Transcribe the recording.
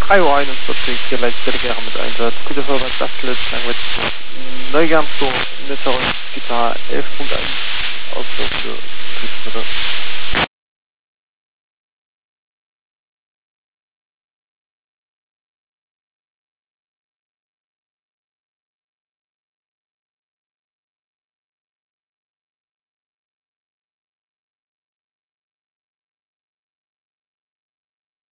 3:41 Uhr, hier Leitstelle mit Einsatz. Gute Vorwärts, Dachtlitz, Langwitz, Neugarmsdorf, Netterung, Gitarre 11.1, Ausdruck für Betriebsmittel.